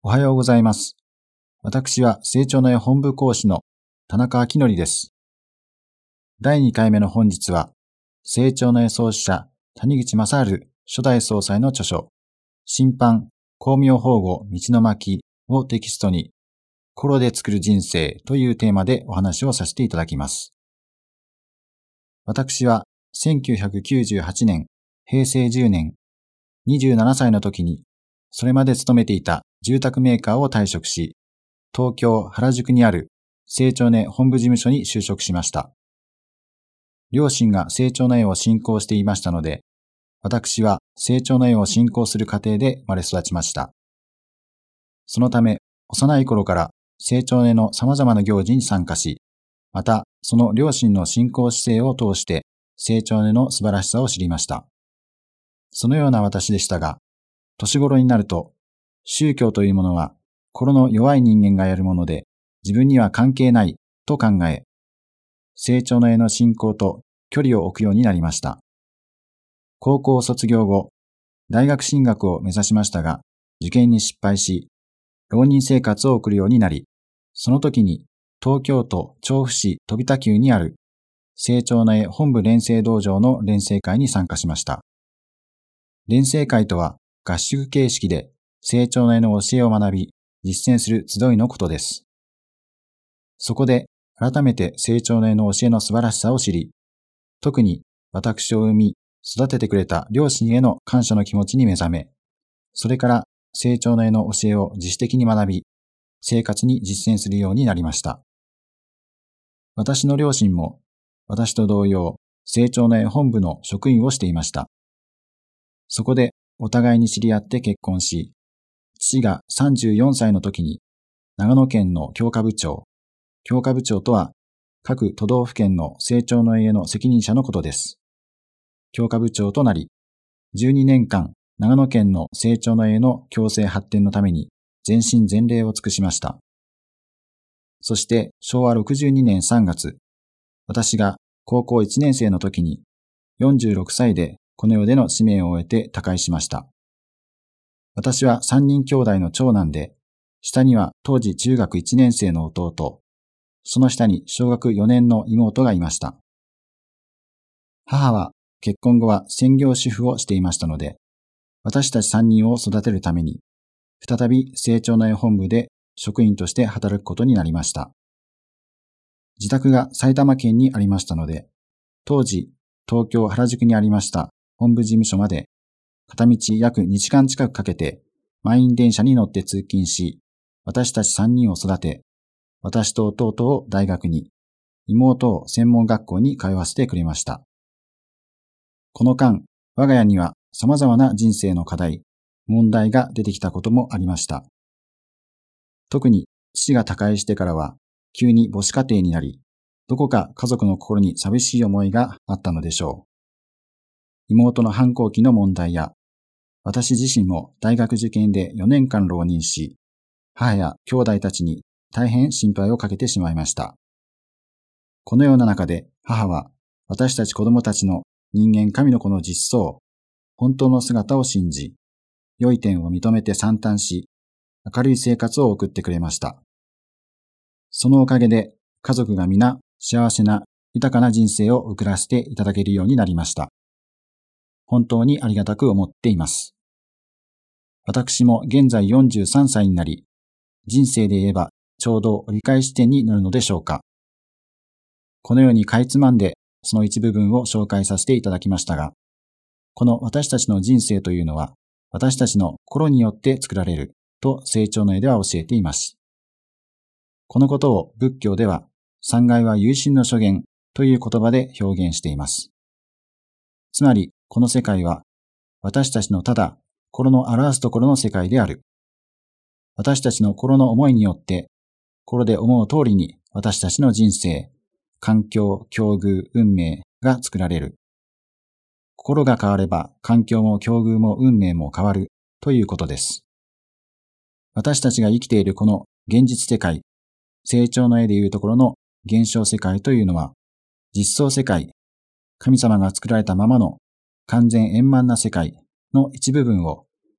おはようございます。私は成長の絵本部講師の田中明則です。第2回目の本日は、成長の絵創始者谷口正治初代総裁の著書、新版光明法語道の巻をテキストに、心で作る人生というテーマでお話をさせていただきます。私は1998年、平成10年、27歳の時に、それまで勤めていた住宅メーカーを退職し、東京原宿にある成長の絵本部事務所に就職しました。両親が成長の絵を信仰していましたので、私は成長の絵を信仰する家庭で生まれ育ちました。そのため、幼い頃から成長の絵の様々な行事に参加し、またその両親の信仰姿勢を通して成長の絵の素晴らしさを知りました。そのような私でしたが、年頃になると、宗教というものは心の弱い人間がやるもので自分には関係ないと考え、成長の絵の信仰と距離を置くようになりました。高校卒業後、大学進学を目指しましたが、受験に失敗し、浪人生活を送るようになり、その時に東京都調布市飛田急にある成長の絵本部錬成道場の錬成会に参加しました。錬成会とは合宿形式で成長の絵の教えを学び、実践する集いのことです。そこで改めて成長の絵の教えの素晴らしさを知り、特に私を生み、育ててくれた両親への感謝の気持ちに目覚め、それから成長の絵の教えを自主的に学び、生活に実践するようになりました。私の両親も私と同様、成長の絵本部の職員をしていました。そこでお互いに知り合って結婚し、父が34歳の時に長野県の教科部長とは各都道府県の成長の絵の責任者のことです。教科部長となり、12年間長野県の成長の絵の共生発展のために全身全霊を尽くしました。そして昭和62年3月、私が高校1年生の時に46歳でこの世での使命を終えて他界しました。私は3人兄弟の長男で、下には当時中学1年生の弟、その下に小学4年の妹がいました。母は結婚後は専業主婦をしていましたので、私たち3人を育てるために、再び成長の絵本部で職員として働くことになりました。自宅が埼玉県にありましたので、当時東京原宿にありました本部事務所まで片道約2時間近くかけて満員電車に乗って通勤し、私たち3人を育て、私と弟を大学に、妹を専門学校に通わせてくれました。この間、我が家には様々な人生の課題、問題が出てきたこともありました。特に父が他界してからは、急に母子家庭になり、どこか家族の心に寂しい思いがあったのでしょう。妹の反抗期の問題や、私自身も大学受験で4年間浪人し、母や兄弟たちに大変心配をかけてしまいました。このような中で母は私たち子供たちの人間神の子の実相、本当の姿を信じ、良い点を認めて賛嘆し、明るい生活を送ってくれました。そのおかげで家族が皆幸せな豊かな人生を送らせていただけるようになりました。本当にありがたく思っています。私も現在43歳になり、人生で言えばちょうど折り返し点になるのでしょうか。このようにかいつまんでその一部分を紹介させていただきましたが、この私たちの人生というのは私たちの心によって作られると成長の絵では教えています。このことを仏教では三界は有心の諸言という言葉で表現しています。つまりこの世界は私たちのただ心の表すところの世界である。私たちの心の思いによって、心で思う通りに私たちの人生、環境、境遇、運命が作られる。心が変われば環境も境遇も運命も変わるということです。私たちが生きているこの現実世界、成長の絵でいうところの現象世界というのは、実相世界、神様が作られたままの完全円満な世界の一部分を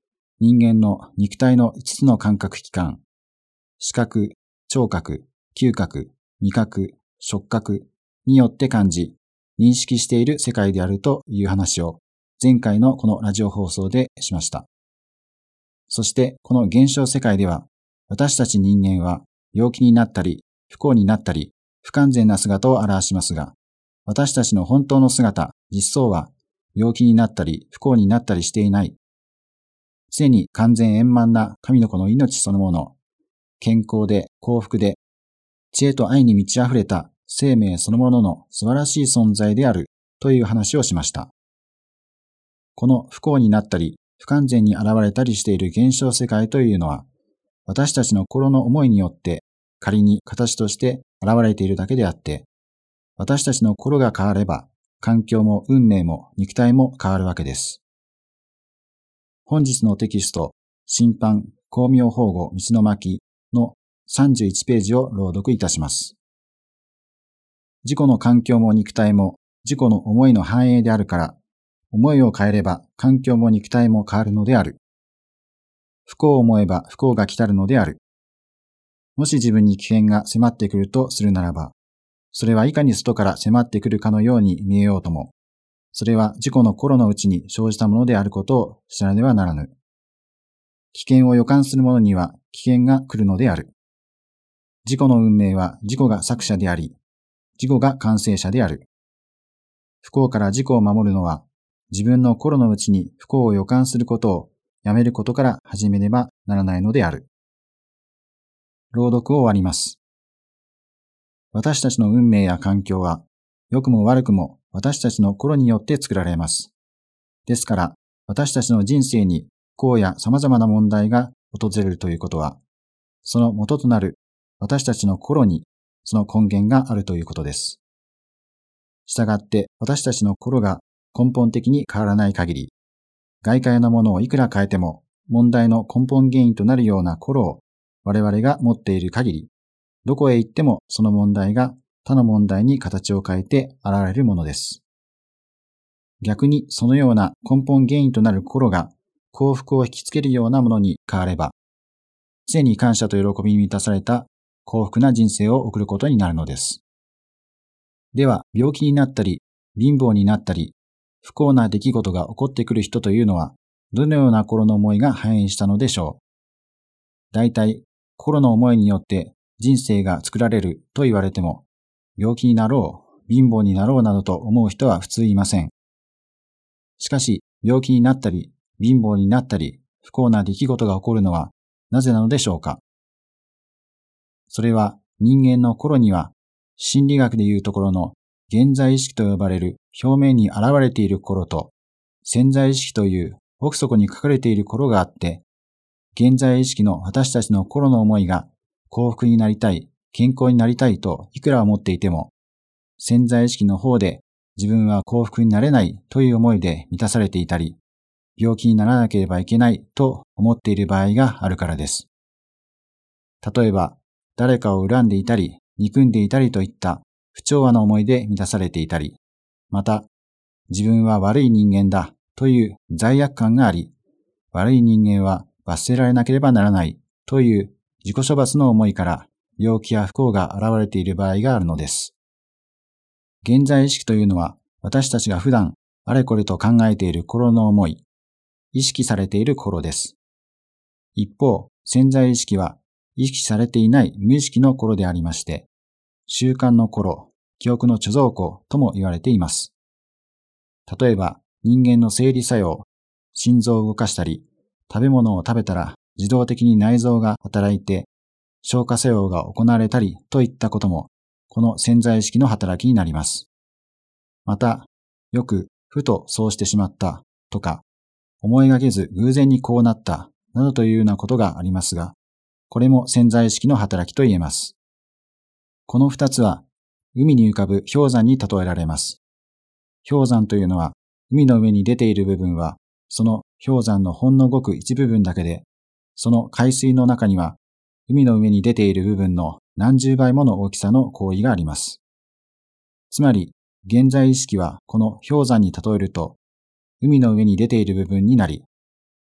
人間の肉体の5つの感覚器官、視覚、聴覚、嗅覚、味覚、触覚によって感じ、認識している世界であるという話を前回のこのラジオ放送でしました。そしてこの現象世界では、私たち人間は病気になったり、不幸になったり、不完全な姿を表しますが、私たちの本当の姿、実相は病気になったり、不幸になったりしていない。常に完全円満な神の子の命そのもの、健康で幸福で、知恵と愛に満ち溢れた生命そのものの素晴らしい存在であるという話をしました。この不幸になったり、不完全に現れたりしている現象世界というのは、私たちの心の思いによって仮に形として現れているだけであって、私たちの心が変われば、環境も運命も肉体も変わるわけです。本日のテキスト、審判、光明法護、道の巻の31ページを朗読いたします。自己の環境も肉体も自己の思いの反映であるから、思いを変えれば環境も肉体も変わるのである。不幸を思えば不幸が来たるのである。もし自分に危険が迫ってくるとするならば、それはいかに外から迫ってくるかのように見えようとも、それは自己の心の内に生じたものであることを知らねばならぬ。危険を予感する者には危険が来るのである。自己の運命は自己が作者であり、自己が完成者である。不幸から自己を守るのは、自分の心の内に不幸を予感することをやめることから始めねばならないのである。朗読を終わります。私たちの運命や環境は、良くも悪くも私たちの心によって作られます。ですから、私たちの人生に不幸や様々な問題が訪れるということは、その元となる私たちの心にその根源があるということです。したがって私たちの心が根本的に変わらない限り、外界のものをいくら変えても問題の根本原因となるような心を我々が持っている限り、どこへ行ってもその問題が他の問題に形を変えて現れるものです。逆にそのような根本原因となる心が幸福を引きつけるようなものに変われば、常に感謝と喜びに満たされた幸福な人生を送ることになるのです。では、病気になったり、貧乏になったり、不幸な出来事が起こってくる人というのは、どのような心の思いが反映したのでしょう。大体、心の思いによって人生が作られると言われても、病気になろう、貧乏になろうなどと思う人は普通いません。しかし、病気になったり、貧乏になったり、不幸な出来事が起こるのはなぜなのでしょうか。それは人間の心には、心理学でいうところの現在意識と呼ばれる表面に現れている心と、潜在意識という奥底に書かれている心があって、現在意識の私たちの心の思いが幸福になりたい、健康になりたいといくら思っていても、潜在意識の方で自分は幸福になれないという思いで満たされていたり、病気にならなければいけないと思っている場合があるからです。例えば、誰かを恨んでいたり、憎んでいたりといった不調和な思いで満たされていたり、また、自分は悪い人間だという罪悪感があり、悪い人間は罰せられなければならないという自己処罰の思いから病気や不幸が現れている場合があるのです。現在意識というのは私たちが普段あれこれと考えている心の思い、意識されている心です。一方、潜在意識は意識されていない無意識の心でありまして、習慣の心、記憶の貯蔵庫とも言われています。例えば、人間の生理作用、心臓を動かしたり、食べ物を食べたら自動的に内臓が働いて、消化作用が行われたりといったことも、この潜在意識の働きになります。また、よく、ふとそうしてしまったとか、思いがけず偶然にこうなったなどというようなことがありますが、これも潜在意識の働きと言えます。この二つは、海に浮かぶ氷山に例えられます。氷山というのは、海の上に出ている部分は、その氷山のほんのごく一部分だけで、その海水の中には、海の上に出ている部分の何十倍もの大きさの氷があります。つまり、現在意識はこの氷山に例えると、海の上に出ている部分になり、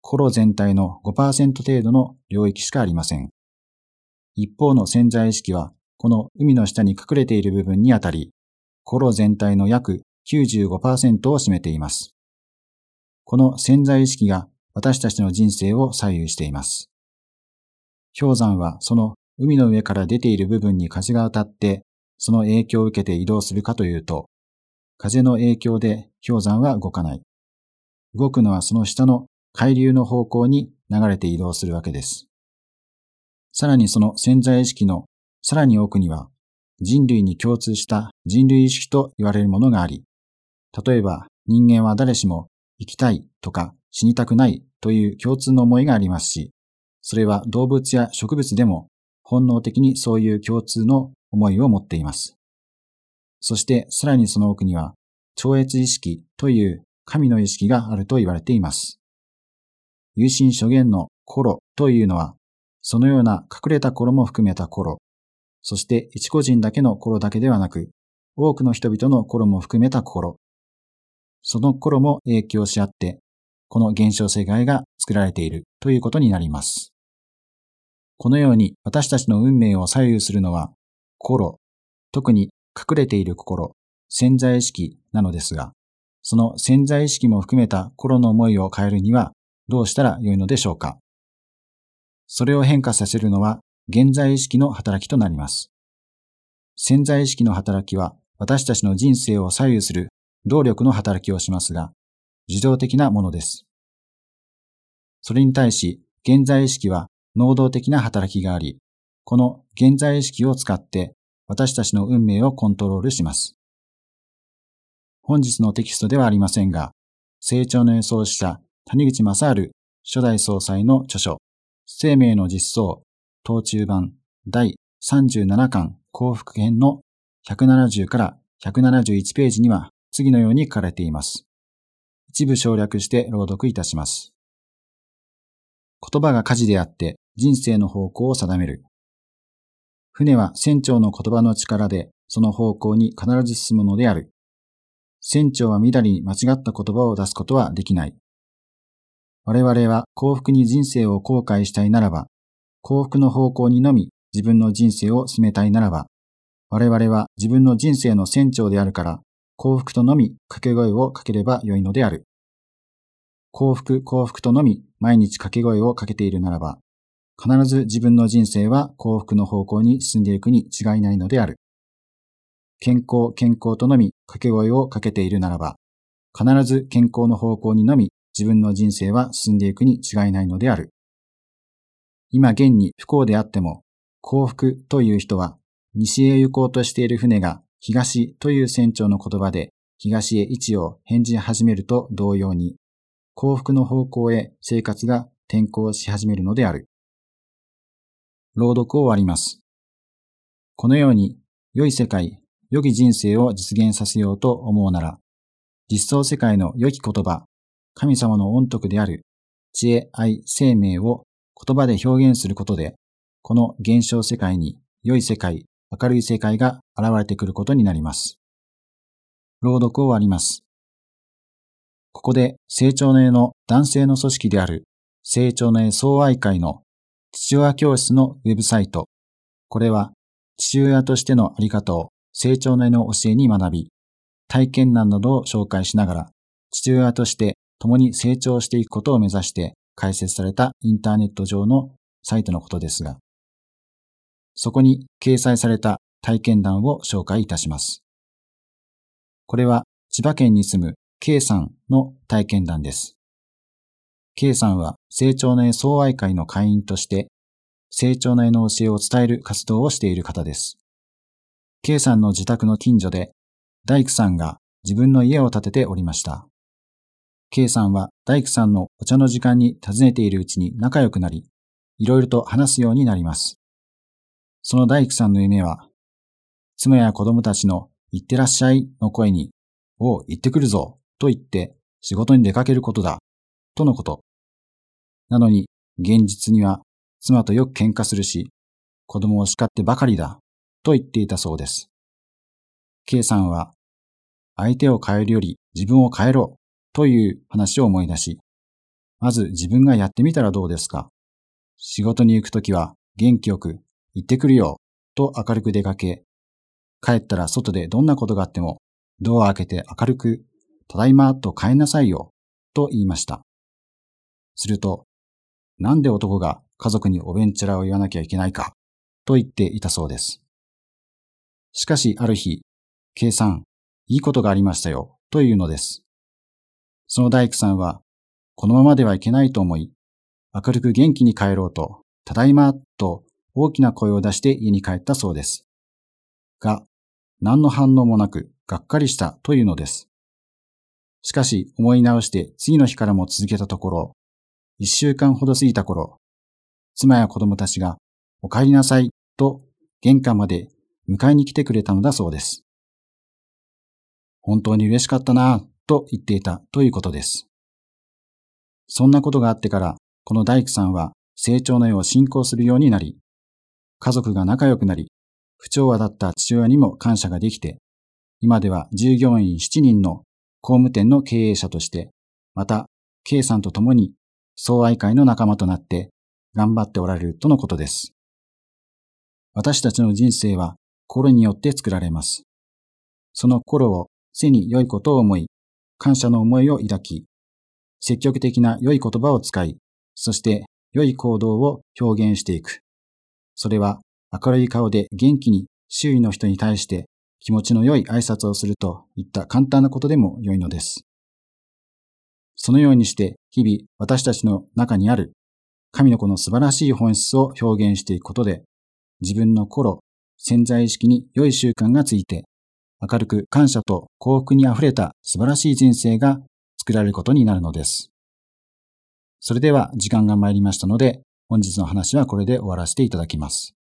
コロ全体の 5% 程度の領域しかありません。一方の潜在意識は、この海の下に隠れている部分にあたり、コロ全体の約 95% を占めています。この潜在意識が私たちの人生を左右しています。氷山はその海の上から出ている部分に風が当たって、その影響を受けて移動するかというと、風の影響で氷山は動かない。動くのはその下の海流の方向に流れて移動するわけです。さらにその潜在意識のさらに奥には、人類に共通した人類意識と言われるものがあり、例えば人間は誰しも生きたいとか死にたくないという共通の思いがありますし、それは動物や植物でも本能的にそういう共通の思いを持っています。そしてさらにその奥には超越意識という神の意識があると言われています。有心諸言のコロというのは、そのような隠れたコロも含めたコロ、そして一個人だけのコロだけではなく、多くの人々のコロも含めたコロ、そのコロも影響し合って、この現象世界が作られているということになります。このように私たちの運命を左右するのは、コロ、特に隠れている心、潜在意識なのですが、その潜在意識も含めたコロの思いを変えるにはどうしたらよいのでしょうか。それを変化させるのは現在意識の働きとなります。潜在意識の働きは私たちの人生を左右する動力の働きをしますが、受動的なものです。それに対し現在意識は能動的な働きがあり、この現在意識を使って私たちの運命をコントロールします。本日のテキストではありませんが、成長の予想者谷口正治初代総裁の著書、生命の実相、東中版第37巻幸福編の170から171ページには次のように書かれています。一部省略して朗読いたします。言葉が舵であって人生の方向を定める。船は船長の言葉の力でその方向に必ず進むのである。船長はみだりに間違った言葉を出すことはできない。我々は幸福に人生を後悔したいならば、幸福の方向にのみ自分の人生を進めたいならば、我々は自分の人生の船長であるから、幸福とのみ掛け声をかければよいのである。幸福、幸福とのみ毎日掛け声をかけているならば、必ず自分の人生は幸福の方向に進んでいくに違いないのである。健康、健康とのみ掛け声をかけているならば、必ず健康の方向にのみ自分の人生は進んでいくに違いないのである。今現に不幸であっても、幸福という人は、西へ行こうとしている船が東という船長の言葉で東へ位置を変じ始めると同様に、幸福の方向へ生活が転向し始めるのである。朗読を終わります。このように、良い世界、良き人生を実現させようと思うなら、実相世界の良き言葉、神様の恩徳である知恵、愛、生命を言葉で表現することで、この現象世界に良い世界、明るい世界が現れてくることになります。朗読を終わります。ここで成長の絵の男性の組織である成長の絵総愛会の父親教室のウェブサイト、これは父親としてのあり方を成長の絵の教えに学び、体験談などを紹介しながら父親として共に成長していくことを目指して開設されたインターネット上のサイトのことですが、そこに掲載された体験談を紹介いたします。これは千葉県に住む K さんの体験談です。K さんは成長の絵総愛会の会員として成長の絵の教えを伝える活動をしている方です。K さんの自宅の近所で大工さんが自分の家を建てておりました。K さんは大工さんのお茶の時間に訪ねているうちに仲良くなり、いろいろと話すようになります。その大工さんの夢は、妻や子供たちの行ってらっしゃいの声に、おう行ってくるぞと言って仕事に出かけることだ、とのこと。なのに現実には妻とよく喧嘩するし、子供を叱ってばかりだ、と言っていたそうです。K さんは、相手を変えるより自分を変えろという話を思い出し、 まず自分がやってみたらどうですか。仕事に行くときは元気よく行ってくるよと明るく出かけ、帰ったら外でどんなことがあってもドアを開けて明るくただいまと帰んなさいよと言いました。すると、なんで男が家族におべんちゃらを言わなきゃいけないかと言っていたそうです。しかしある日、K さん、いいことがありましたよというのです。その大工さんは、このままではいけないと思い、明るく元気に帰ろうと、ただいまと大きな声を出して家に帰ったそうです。が、何の反応もなくがっかりしたというのです。しかし思い直して次の日からも続けたところ、1週間ほど過ぎた頃、妻や子供たちがお帰りなさいと玄関まで迎えに来てくれたのだそうです。本当に嬉しかったなぁと言っていたということです。そんなことがあってから、この大工さんは成長の絵を信仰するようになり、家族が仲良くなり、不調和だった父親にも感謝ができて、今では従業員7人の工務店の経営者として、また K さんと共に総愛会の仲間となって頑張っておられるとのことです。私たちの人生は心によって作られます。その心を背に良いことを思い、感謝の思いを抱き、積極的な良い言葉を使い、そして良い行動を表現していく。それは明るい顔で元気に周囲の人に対して気持ちの良い挨拶をするといった簡単なことでも良いのです。そのようにして日々私たちの中にある神の子の素晴らしい本質を表現していくことで、自分の心、潜在意識に良い習慣がついて、明るく感謝と幸福にあふれた素晴らしい人生が作られることになるのです。それでは時間が参りましたので、本日の話はこれで終わらせていただきます。